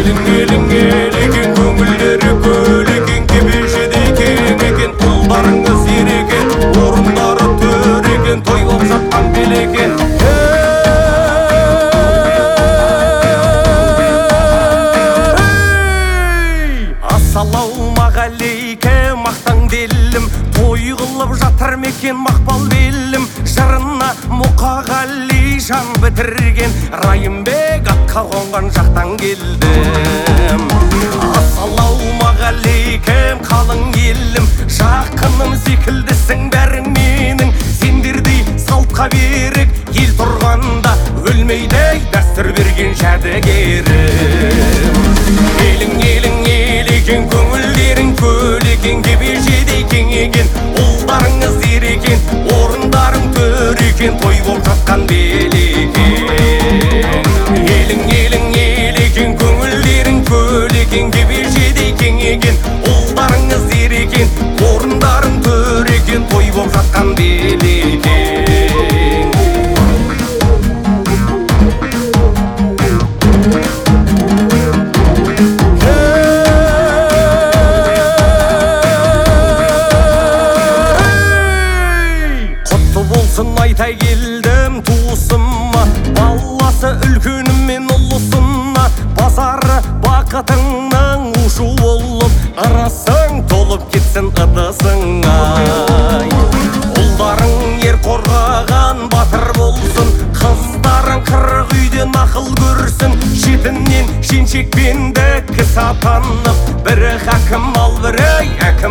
Елің ел екен, көңілдері көл екен, кебежедей кең екен, ұлдарыңыз ер екен, орындары төр екен, той болып жатқан бел екен. Ассалаумағалейкум, мақтан делім, той қылып жатыр мекен мақпал белім. Жырына Мұқағали жан бітірген, Райымбек атқа қонған жақтан келдім. Ассалаумағалейкум, қалың елім, жақыным секілдісің бәрің менің. Сендердей салтқа берік ел тұрғанда, өлмейді дәстүр берген жәдігерім. Елің ел екен, көңілдерің көл екен, кебежедей кең екен, ұлдарыңыз ер екен, орындарың төр екен, той болып жатқан бел екен. Елің ел екен, көңілдерің көл екен, кебежедей кең екен, ұлдарыңыз ер екен, орындарың төр екен, той болып жатқан бел екен. Айта келдім туысыма, баласы үлкенім мен ұлысына, базары бақытыңның ушу болып, арасың толып кетсін ыдысыңа. Ұлдарың ер қорғаған батыр болсын, қыздарың қырық үйден ақыл көрсін. Шетінен шеншекпенді кісі атанып, бірі хакім ал бірі әкім